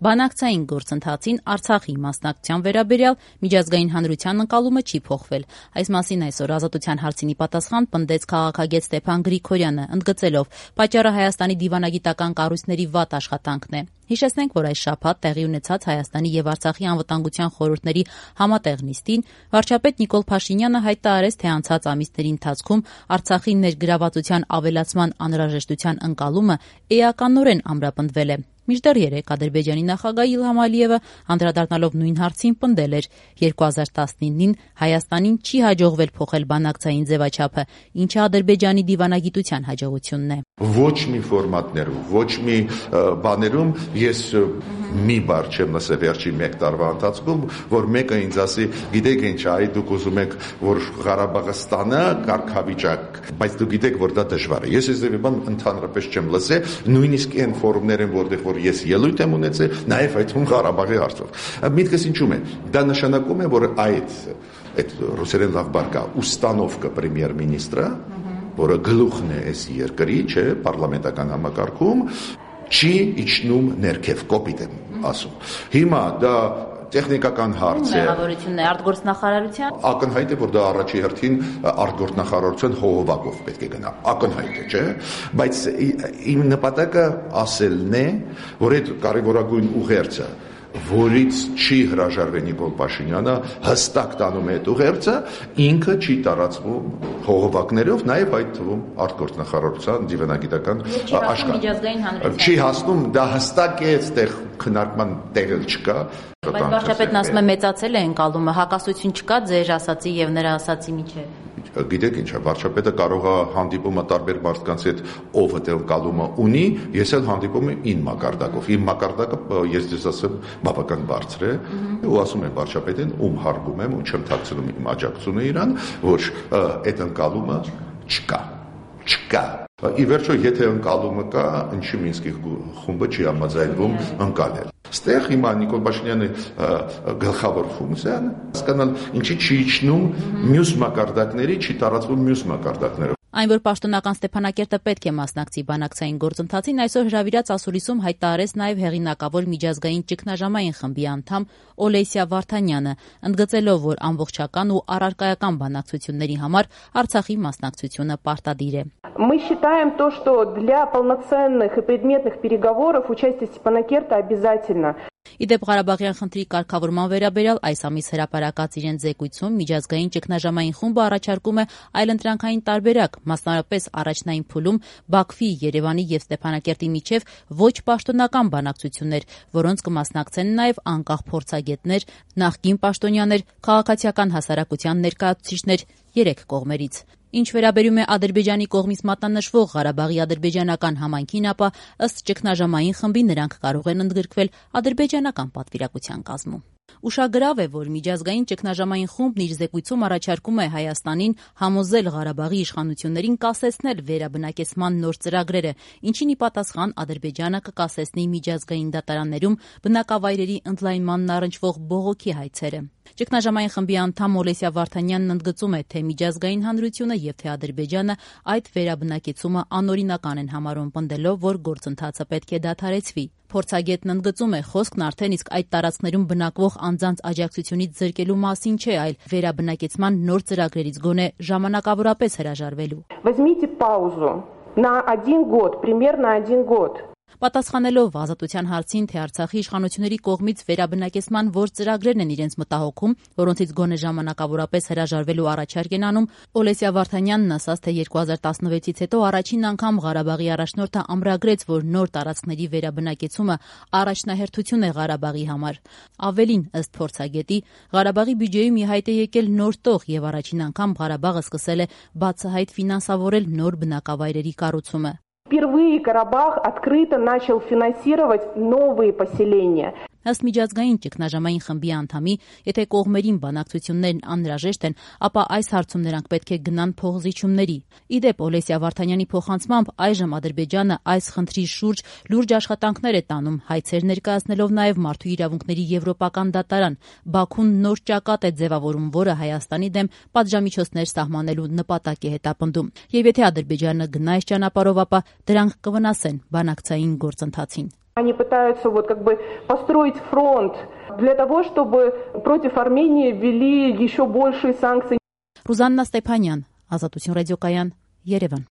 Բանակցային գործընթացին Արցախի մասնակցության վերաբերյալ միջազգային հանրության ընկալումը չի փոխվել։ Այս մասին այսօր Ազատության հարցինի պատասխան պնդեց քաղաքագետ Ստեփան Գրիգորյանը, ընդգծելով, պատճառը Հայաստանի դիվանագիտական կառույցների վատ աշխատանքն է։ Հիշեցնենք, որ այս շաբաթ տեղի ունեցած Հայաստանի եւ Արցախի անվտանգության խորհուրդների համատեղ նիստին վարչապետ Նիկոլ Փաշինյանը հայտարարեց, թե անցած ամիսների ընթացքում Արցախի ներգրավվածության ավելացման անհրաժեշտության ընկալումը էականորեն ամրապնդվել է։ Մինչդեռ երեկ Ադրբեջանի նախագահ Իլհամ Ալիևը անդրադառնալով նույն հարցին պնդել էր, 2019-ին Հայաստանին չի հաջողվել փոխել բանակցային ձևաչափը, ինչը Ադրբեջանի դիվանագիտության հաջողությունն է։ Ոչ մի ֆորմատներում, ոչ մի բաներում ես մի բառ չեմ լսել վերջին 1 տարվա ընթացքում, որ մեկը ինձ ասի, գիտեք ինչ, այ դուք ուզում եք, որ Ղարաբաղը ստանա կարգավիճակ, բայց դուք գիտեք, որ դա դժվար է։ Ես այս բան ընդհանրապես չեմ լսել, նույնիսկ այն ֆորումներում, որտեղ որ ես ելույթ եմ ունեցել, նաև այդ Ղարաբաղի հարցով։ Միտքս ինչու՞մ է։ Դա նշանակում է, որ այդ ռուսերեն լավ բառ կա, ուստանովկա պրեմիեր-մինիստրը, որը գլուխն է այս երկրի, չէ, պարլամենտական համակարգում, չի իջնում ներքև, կոպիտ եմ ասում։ Հիմա դա տեխնիկական հարց է։ Մեղավորությունն է արտգործնախարարության։ Ակնհայտ է, որ դա առաջի հերթին արտգործնախարարության հողովակով պետք է գնա։ Ակնհայտ է, չէ՞։ Բայց իմ նպատակը ասելն է, որ այդ կարևորագույն ուղերձը, որից չի հրաժարվել Նիկոլ Փաշինյանը, հստակ տանում է այդ ուղերձը, ինքը չի տարածվում հողովակներով, նաև այդ թվում արտգործնախարարության դիվանագիտական աշխարհ։ Չի հասնում, դա հստակ է, այդտեղ քննարկման տեղ չկա։ Բայց վարչապետն ասում է մեծացել է ընկալումը, հակասություն չկա ձեր ասացի եւ նրա ասացի միջեւ։ Գիտեք ինչ է, վարչապետը կարող է հանդիպումը տարբեր մարդկանց հետ ով այդ ընկալումը ունի, ես էլ հանդիպում եմ իմ մակարդակով։ Իմ մակարդակը ես դες ասեմ բավական բարձր է, ու ասում եմ վարչապետին, ում հարգում եմ ու չեմ թաքցնում իմ աջակցությունը իրան, որ այդ ընկալումը չկա։ Ի վերջո, եթե ընկալումը կա, ինչի Մինսկի խումբը չի համաձայնվում ընկալել։ Ստեղ հիմա Նիկոլ Փաշինյանի գլխավոր ֆունկցիան հասկանալ ինչի չի իջնում մյուս մակարդակների, չի տարածվում մյուս մակարդակներով։ Այն, որ պաշտոնական Ստեփանակերտը պետք է մասնակցի բանակցային գործընթացին, այսօր հրավիրած ասուլիսում հայտարարեց նաև հեղինակավոր միջազգային ճգնաժամային խմբի անդամ Օլեսիա Վարդանյանը, ընդգծելով, որ ամբողջական ու առարկայական բանակցությունների համար Արցախի մասնակցությունը պարտադիր է։ Мы считаем то, что для полноценных и предметных переговоров участие Степанакерта обязательно. Իդեպ Ղարաբաղյան խնդրի կարգավորման վերաբերյալ այս ամիս հրապարակած իրեն զեկույցում միջազգային ճգնաժամային խումբը առաջարկում է այլընտրանքային տարբերակ, մասնավորապես առաջնային փուլում Բաքվի, Երևանի եւ Ստեփանակերտի միջև ոչ պաշտոնական բանակցություններ, որոնց կմասնակցեն նաեւ անկախ փորձագետներ, նախկին պաշտոնյաներ, քաղաքացիական հասարակության ներկայացուցիչներ 3 կողմերից։ Ինչ վերաբերում է Ադրբեջանի կողմից մատնանշվող Ղարաբաղի ադրբեջանական համայնքին, ապա ըստ ճգնաժամային խմբի նրանք կարող են ընդգրկվել ադրբեջանական պատվիրակության կազմում։ Ուշագրավ է, որ միջազգային ճգնաժամային խումբն իր զեկույցում առաջարկում է Հայաստանին համոզել Ղարաբաղի իշխանություններին կասեցնել վերաբնակեցման նոր ծրագրերը, ինչին ի պատասխան Ադրբեջանը կկասեցնի միջազգային դատարաններում բնակավայրերի ընդլայնմանն առնչվող բողոքի հայցերը։ Ճգնաժամային խմբի անդամ Օլեսիա Վարդանյանն ընդգծում է, թե միջազգային հանրությունը եւ թե Ադրբեջանը այդ վերաբնակեցումը անօրինական են համարում, պնդելով, որ գործընթացը պետք է դադարեցվի։ Փորձագետն ընդգծում է, խոսքն արդեն իսկ այդ տարածքներում բնակվող անձանց աջակցությունից զրկելու մասին չէ, այլ վերաբնակեցման նոր ծրագրերից գոնե ժամանակավորապես հրաժարվելու։ Возьмите паузу на 1 год, примерно 1 год. Պատասխանելով Ազատության հարցին, թե Արցախի իշխանությունների կողմից վերաբնակեցման որ ծրագրերն են իրենց մտահոգում, որոնցից գոնե ժամանակավորապես հրաժարվելու առաջարկ են անում, Օլեսիա Վարդանյանն ասաց, թե 2016-ից հետո առաջին անգամ Ղարաբաղի առաջնորդը ամրագրեց, որ նոր տարածքների վերաբնակեցումը առաջնահերթություն է Ղարաբաղի համար։ Ավելին, ըստ փորձագետի, Ղարաբաղի բյուջեում ի հայտ է եկել նոր տող եւ առաջին անգամ Ղարաբաղը սկսել է բացահայտ ֆինանսավորել նոր բնակավայրերի կառուցումը։ Впервые Карабах открыто начал финансировать новые поселения. Ըստ միջազգային ճգնաժամային խմբի անդամի, եթե կողմերին բանակցություններն անհրաժեշտ են, ապա այս հարցում նրանք պետք է գնան փոխզիջումների։ Իդեպ Օլեսիա Վարդանյանի փոխանցմամբ այժմ Ադրբեջանը այս խնդրի շուրջ լուրջ աշխատանքներ է տանում, հայցեր ներկայացնելով նաև մարդու իրավունքների եվրոպական դատարան։ Բաքուն նոր ճակատ է ձևավորում, որը Հայաստանի դեմ պատժամիջոցներ սահմանելու նպատակ է հետապնդում։ Եվ եթե Ադրբեջանը գնա այս ճանապարհով, ապա դրանք կվնասեն բանակցային գործընթացին։ Они пытаются построить фронт для того, чтобы против Армении ввели еще большие санкции. Ռուզաննա Ստեփանյան, Ազատություն ռադիոկայան, Երևան։